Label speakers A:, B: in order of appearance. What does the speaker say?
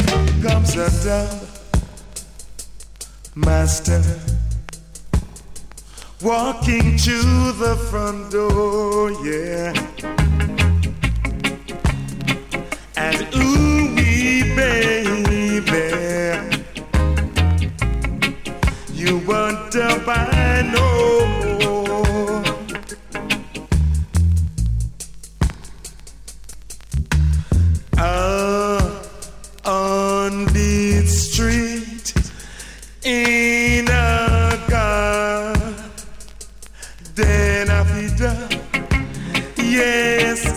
A: Comes a dub master walking to the front door, yeah. And ooh wee baby, you want to buy no more. On the street in a garden of Eden, yes.